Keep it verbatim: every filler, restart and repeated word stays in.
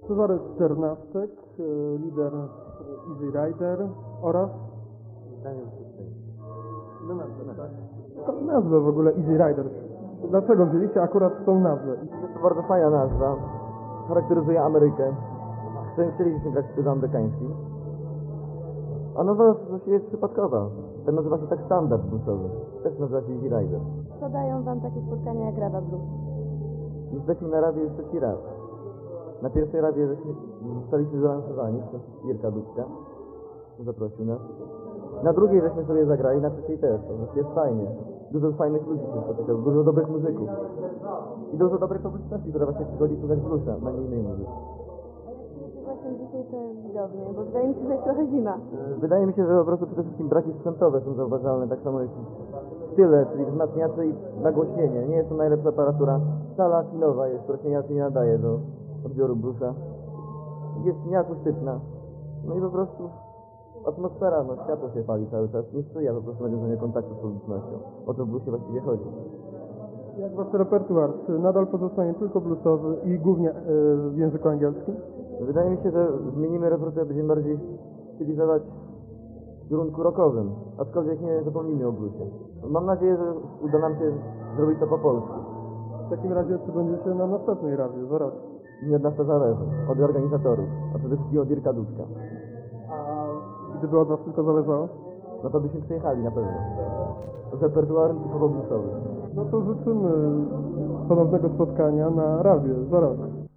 Cezary Czternastek, y, lider Easy Rider oraz Daniel Krzysztof. no nazwę, tak? Skąd nazwę w ogóle Easy Rider? Dlaczego wzięliście akurat tą nazwę? Jest to bardzo fajna nazwa. Charakteryzuje Amerykę. Chcemy- Chcieliśmy grać w stylu amerykańskim. A nazwa właściwie jest przypadkowa. Ten nazywa się tak standard bluesowy. Też nazywa się Easy Rider. Co dają wam takie spotkania jak Rada Blues? Jesteśmy na radzie już trzeci raz. Na pierwszej radzie żeśmy zostaliśmy wylansowani przez Jirka Dudka. Zaprosił nas. Na drugiej żeśmy sobie zagrali, na trzeciej też. To znaczy jest fajnie. Dużo fajnych ludzi się spotyka, dużo dobrych muzyków. I dużo dobrej publiczności, która właśnie przychodzi słuchać bluesa, na nie innej muzyki. A jak czujecie właśnie dzisiaj te widownie? Bo wydaje mi się, że jest trochę zima. Wydaje mi się, że po prostu przede wszystkim braki sprzętowe są zauważalne, tak samo jak tyle, czyli wzmacniacze i nagłośnienie. Nie jest to najlepsza aparatura. Sala kinowa jest, która się inaczej nie nadaje do odbioru bluesa. Jest nieakustyczna. No i po prostu atmosfera, no światło się pali cały czas, nie sprzyja po prostu nawiązaniu kontaktu z publicznością. O to w bluesie właściwie chodzi. Jak wasz repertuar? Czy nadal pozostanie tylko bluesowy i głównie y, w języku angielskim? Wydaje mi się, że zmienimy repertuar, będziemy bardziej stylizować w kierunku rockowym, aczkolwiek nie zapomnijmy o bluesie. Mam nadzieję, że uda nam się zrobić to po polsku. W takim razie czy będziecie na następnej radzie za rok? Nie od nas to zależy, od organizatorów, a przede wszystkim od Jirka Dudka. A gdyby od was tylko zależało? No to byśmy przyjechali na pewno. Z repertuarem typowo bluesowym. No to życzymy ponownego spotkania na razie za rok.